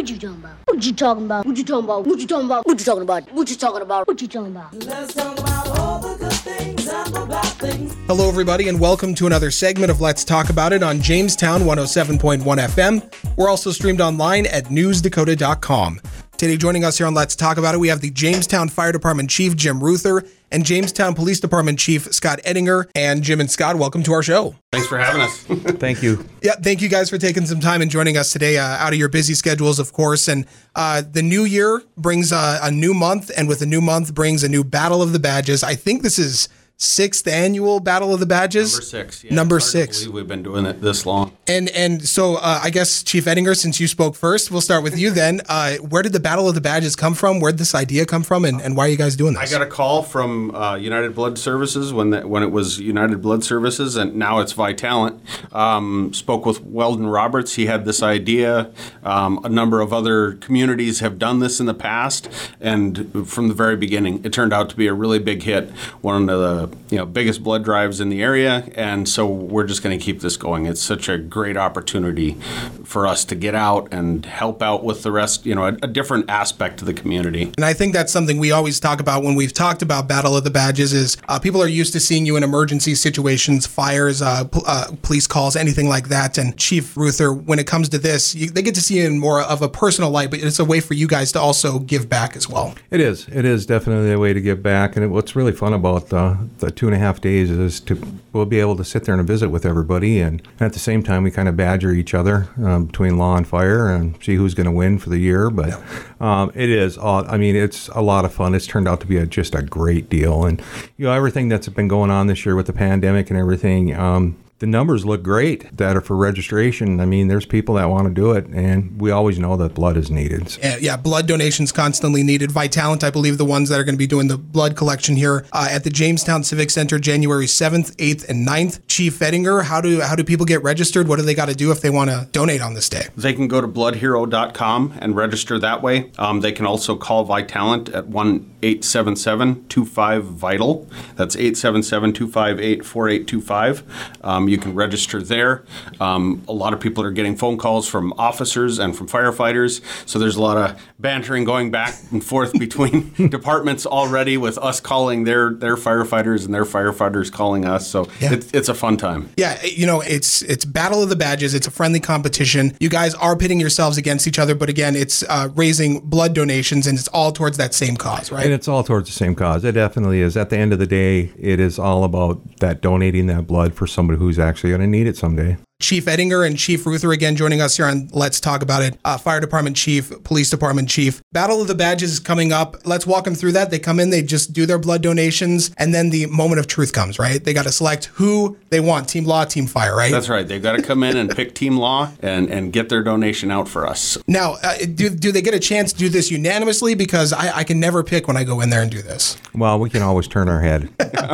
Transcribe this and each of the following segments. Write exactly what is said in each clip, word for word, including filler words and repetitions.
What you talking about? What you talking about? What you talking about? What you talking about? What you talking about? What you talking about? What you talking about? Let's talk about all the good things and the bad things. Hello, everybody, and welcome to another segment of Let's Talk About It on Jamestown one oh seven point one F M. We're also streamed online at news dakota dot com. Today, joining us here on Let's Talk About It, we have the Jamestown Fire Department Chief, Jim Ruther, and Jamestown Police Department Chief, Scott Ettinger. And Jim and Scott, welcome to our show. Thanks for having us. Thank you. Yeah, thank you guys for taking some time and joining us today uh, out of your busy schedules, of course. And uh, the new year brings uh, a new month, and with a new month brings a new Battle of the Badges. I think this is sixth annual Battle of the Badges. Number six. Yeah, Number hard to six. believe we've been doing it this long. And and so uh, I guess, Chief Ettinger, since you spoke first, we'll start with you then. Uh, where did the Battle of the Badges come from? Where did this idea come from? And, and why are you guys doing this? I got a call from uh, United Blood Services when the, when it was United Blood Services, and now it's Vitalant. Um, spoke with Weldon Roberts. He had this idea. Um, a number of other communities have done this in the past, and from the very beginning, it turned out to be a really big hit. One of the you know biggest blood drives in the area, and so we're just going to keep this going. It's such a great opportunity for us to get out and help out with the rest, you know, a, a different aspect of the community. And I think that's something we always talk about when we've talked about Battle of the Badges is uh, people are used to seeing you in emergency situations, fires, uh, pl- uh, police calls, anything like that. And Chief Ruther, when it comes to this, you, they get to see you in more of a personal light, but it's a way for you guys to also give back as well. It is. It is definitely a way to give back. And it, what's really fun about uh, the two and a half days is to we'll be able to sit there and visit with everybody, and at the same time we kind of badger each other um, between law and fire and see who's going to win for the year. But yeah. um, it is all, I mean, it's a lot of fun. It's turned out to be a, just a great deal. And you know, everything that's been going on this year with the pandemic and everything, um, the numbers look great that are for registration. I mean, there's people that want to do it, and we always know that blood is needed. So. Yeah, yeah, blood donations constantly needed. Vitalant, I believe, the ones that are going to be doing the blood collection here uh, at the Jamestown Civic Center, January seventh, eighth, and ninth. Chief Ettinger, how do how do people get registered? What do they got to do if they want to donate on this day? They can go to blood hero dot com and register that way. Um, they can also call Vitalant at one eight seven seven two five VITAL. That's eight seven seven two five eight four eight two five. Um, you can register there. Um, a lot of people are getting phone calls from officers and from firefighters, so there's a lot of bantering going back and forth between departments already, with us calling their their firefighters and their firefighters calling us. So yeah. it's, it's a fun time. Yeah, you know, it's it's Battle of the Badges. It's a friendly competition. You guys are pitting yourselves against each other, but again, it's uh, raising blood donations, and it's all towards that same cause, right? And it's all towards the same cause. It definitely is. At the end of the day, it is all about that donating that blood for somebody who's actually going to need it someday. Chief Ettinger and Chief Ruther again joining us here on Let's Talk About It. Uh, Fire Department Chief, Police Department Chief. Battle of the Badges is coming up. Let's walk them through that. They come in, they just do their blood donations, and then the moment of truth comes, right? They got to select who they want, Team Law, Team Fire, right? That's right. They've got to come in and pick Team Law and, and get their donation out for us. Now, uh, do, do they get a chance to do this unanimously? Because I, I can never pick when I go in there and do this. Well, we can always turn our head.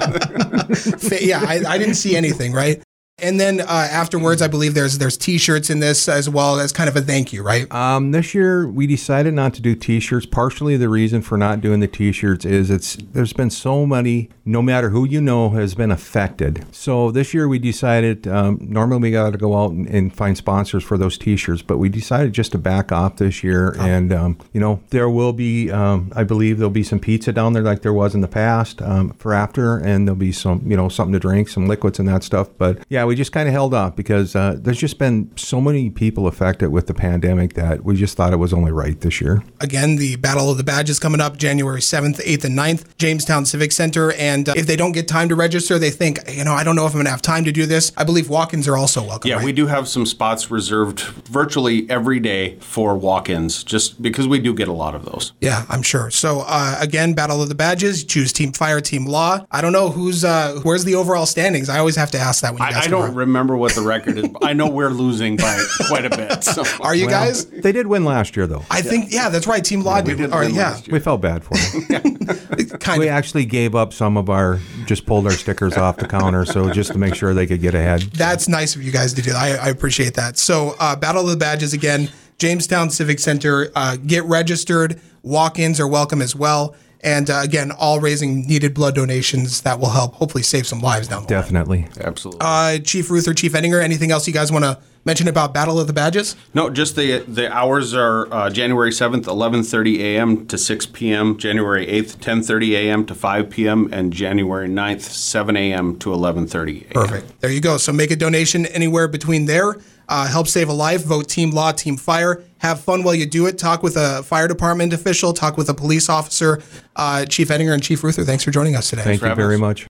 Yeah, I, I didn't see anything, right? And then uh, afterwards, I believe there's there's T-shirts in this as well as kind of a thank you, right? Um, this year, we decided not to do T-shirts. Partially, the reason for not doing the T-shirts is it's there's been so many, no matter who you know, has been affected. So this year, we decided, um, normally we got to go out and, and find sponsors for those T-shirts, but we decided just to back off this year. Oh. And, um, you know, there will be, um, I believe there'll be some pizza down there like there was in the past um, for after, and there'll be some, you know, something to drink, some liquids and that stuff. But, yeah, we just kind of held off because uh, there's just been so many people affected with the pandemic that we just thought it was only right this year. Again, the Battle of the Badges coming up January seventh, eighth, and ninth, Jamestown Civic Center. And uh, if they don't get time to register, they think, you know, I don't know if I'm going to have time to do this. I believe walk-ins are also welcome. Yeah, right? We do have some spots reserved virtually every day for walk-ins, just because we do get a lot of those. Yeah, I'm sure. So uh, again, Battle of the Badges, choose Team Fire, Team Law. I don't know who's, uh, where's the overall standings? I always have to ask that when you guys I, I don't remember. remember what the record is. But I know we're losing by quite a bit. So. Are you well, guys? They did win last year, though. I yeah. think, yeah, that's right. Team Law yeah, did. We, did or, win yeah. last year. We felt bad for them. kind we of. actually gave up some of our, just pulled our stickers off the counter, so just to make sure they could get ahead. That's nice of you guys to do. I, I appreciate that. So uh, Battle of the Badges again, Jamestown Civic Center. Uh, get registered. Walk-ins are welcome as well. And uh, again, all raising needed blood donations that will help hopefully save some lives down the Definitely. line. Absolutely. Uh, Chief Ruther, Chief Ettinger, anything else you guys want to mention about Battle of the Badges? No, just the the hours are uh, January seventh, eleven thirty a.m. to six p.m., January eighth, ten thirty a.m. to five p.m., and January ninth, seven a.m. to eleven thirty a.m. Perfect. There you go. So make a donation anywhere between there. Uh, help save a life. Vote Team Law, Team Fire. Have fun while you do it. Talk with a fire department official. Talk with a police officer. Uh, Chief Ettinger and Chief Ruther, thanks for joining us today. Thank you very much.